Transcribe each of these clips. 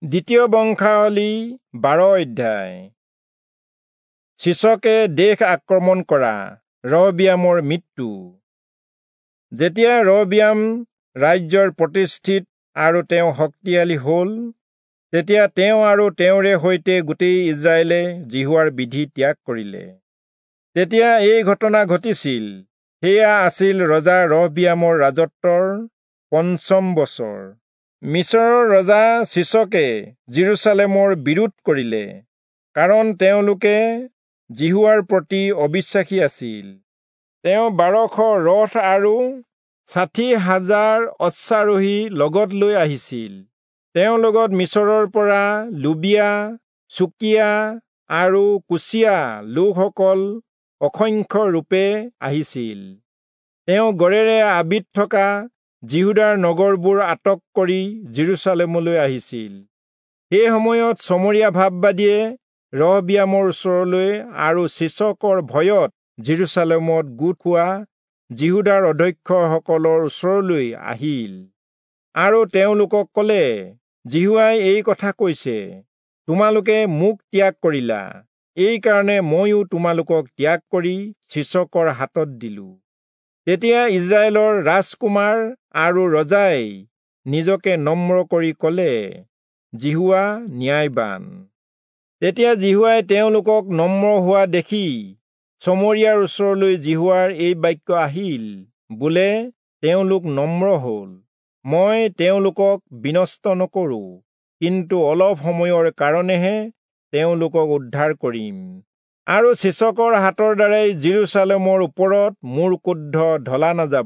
দ্বিতীয় বংশাৱলী 12 অধ্যায়। চিচকে দেশ আক্ৰমণ কৰা, ৰহবিয়ামৰ মৃত্যু। যেতিয়া ৰহবিয়াম ৰাজ্যৰ প্ৰতিষ্ঠিত আৰু তেওঁ শক্তিশালী হ'ল, তেতিয়া তেওঁ আৰু তেওঁৰে সৈতে গোটেই ইজৰাইলে জিহুৱাৰ বিধি ত্যাগ কৰিলে। তেতিয়া এই ঘটনা ঘটিছিল। সেয়া আছিল ৰজা ৰহবিয়ামৰ ৰাজত্বৰ 5ম বছৰ। মিছৰৰ ৰজা চিচকে জেৰুচালেমৰ বিৰোধ কৰিলে, কাৰণ তেওঁলোকে জিহুৱাৰ প্ৰতি অবিশ্বাসী আছিল। তেওঁ 1200 ৰথ আৰু 60,000 অশ্বাৰোহী লগত লৈ আহিছিল। তেওঁৰ লগত মিছৰৰ পৰা লুবিয়া, চুকিয়া আৰু কুচিয়া লোকসকল অসংখ্য ৰূপে আহিছিল। তেওঁ গড়েৰে আবৃত থকা জিহুদাৰ নগৰবোৰ আটক কৰি জেৰুচালেমলৈ আহিছিল। সেই সময়ত চমৰীয়া ভাৱবাদীয়ে ৰহবিয়ামৰ ওচৰলৈ আৰু চিচকৰ ভয়ত জেৰুচালেমত গোট খোৱা জিহুদাৰ অধ্যক্ষসকলৰ ওচৰলৈ আহিল আৰু তেওঁলোকক ক'লে, জিহুৱাই এই কথা কৈছে, তোমালোকে মোক ত্যাগ কৰিলা, এই কাৰণে ময়ো তোমালোকক ত্যাগ কৰি চিচকৰ হাতত দিলো। তেতিয়া ইজৰাইলৰ ৰাজকুমাৰ আৰু ৰজাই নিজকে নম্ৰ কৰি ক'লে, জিহুৱা ন্যায়বান। তেতিয়া জিহুৱাই তেওঁলোকক নম্ৰ হোৱা দেখি চমৰীয়াৰ ওচৰলৈ জিহুৱাৰ এই বাক্য আহিল, বোলে তেওঁলোক নম্ৰ হ'ল। মই তেওঁলোকক বিনষ্ট নকৰো, কিন্তু অলপ সময়ৰ কাৰণেহে তেওঁলোকক উদ্ধাৰ কৰিম, আৰু চিচকৰ হাতৰ দ্বাৰাই জেৰুচালেমৰ ওপৰত মোৰ ক্ৰোধ ঢলা নাযাব।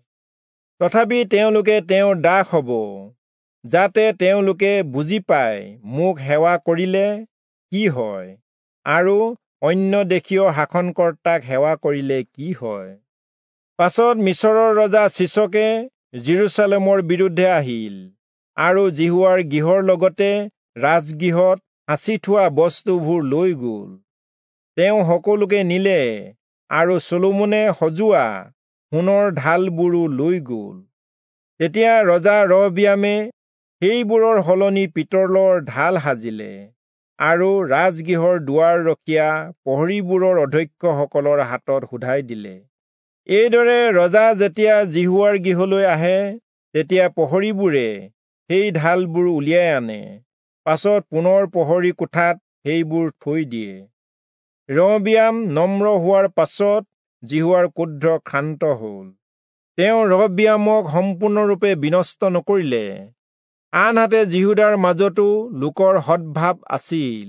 তথাপি তেওঁলোকে তেওঁৰ দাস হ'ব, যাতে তেওঁলোকে বুজি পায় মোক সেৱা কৰিলে কি হয় আৰু অন্য দেশীয় শাসনকৰ্তাক সেৱা কৰিলে কি হয়। পাছত মিছৰৰ ৰজা চিচকে জেৰুচালেমৰ বিৰুদ্ধে আহিল আৰু জিহুৱাৰ গৃহৰ লগতে ৰাজগৃহত সাঁচি থোৱা বস্তুবোৰ লৈ গ'ল। তেওঁ সকলোকে নিলে আৰু চলোমনে সজোৱা সোণৰ ঢালবোৰো লৈ গ'ল। তেতিয়া ৰজা ৰহবিয়ামে সেইবোৰৰ সলনি পিতলৰ ঢাল সাজিলে আৰু ৰাজগৃহৰ দুৱাৰ ৰখীয়া প্ৰহৰীবোৰৰ অধ্যক্ষসকলৰ হাতত সোধাই দিলে। এইদৰে ৰজা যেতিয়া জিহুৱাৰ গৃহলৈ আহে, তেতিয়া প্ৰহৰীবোৰে সেই ঢালবোৰ উলিয়াই আনে। পাছত পুনৰ প্ৰহৰী কোঠাত সেইবোৰ থৈ দিয়ে। ৰহবিয়াম নম্ৰ হোৱাৰ পাছত জিহুৱাৰ ক্ৰোধ ক্ষান্ত হ'ল। তেওঁ ৰহবিয়ামক সম্পূৰ্ণৰূপে বিনষ্ট নকৰিলে। আনহাতে জিহুদাৰ মাজতো লোকৰ সদ্ভাৱ আছিল।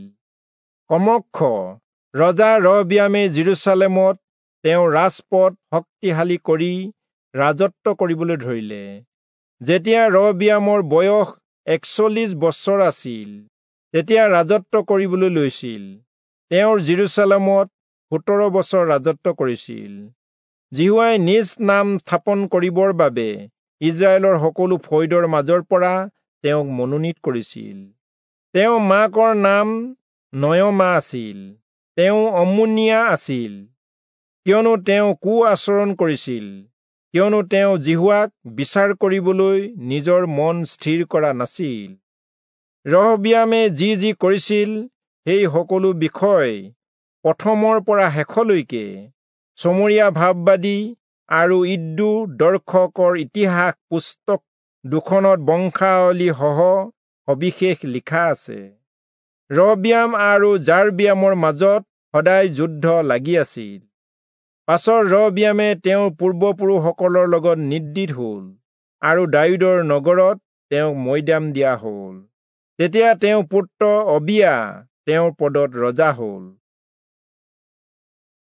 ক্ৰমশ ৰজা ৰহবিয়ামে জেৰুচালেমত তেওঁৰ ৰাজপদ শক্তিশালী কৰি ৰাজত্ব কৰিবলৈ ধৰিলে। যেতিয়া ৰহবিয়ামৰ বয়স 41 বছৰ আছিল, তেতিয়া ৰাজত্ব কৰিবলৈ লৈছিল। তেওঁ জেৰুচালেমত 17 বছৰ ৰাজত্ব কৰিছিল। জিহুৱাই নিজ নাম স্থাপন কৰিবৰ বাবে ইজৰাইলৰ সকলো ফৈদৰ মাজৰ পৰা তেওঁক মনোনীত কৰিছিল। তেওঁৰ মাকৰ নাম নয়মা আছিল। তেওঁ অম্মোনিয়া আছিল, কিয়নো তেওঁ কু-আচৰণ কৰিছিল, কিয়নো তেওঁ জিহুৱাক বিচাৰ কৰিবলৈ নিজৰ মন স্থিৰ কৰা নাছিল। ৰহবিয়ামে যি কৰিছিল সেই সকলো বিষয় প্ৰথমৰ পৰা শেষলৈকে চমৰীয়া ভাৱবাদী আৰু ইদ্দু দৰ্শকৰ ইতিহাস পুস্তক 2খনত বংশাৱলী সহ সবিশেষ লিখা আছে। ৰহবিয়াম আৰু জাৰবিয়ামৰ মাজত সদায় যুদ্ধ লাগি আছিল। পাছত ৰহবিয়ামে তেওঁৰ পূৰ্বপুৰুষসকলৰ লগত নিদ্ৰিত হ'ল আৰু দাউদৰ নগৰত তেওঁক মৈদাম দিয়া হ'ল। তেতিয়া তেওঁৰ পুত্ৰ অবিয়া তেওঁৰ পদত ৰজা হ'ল।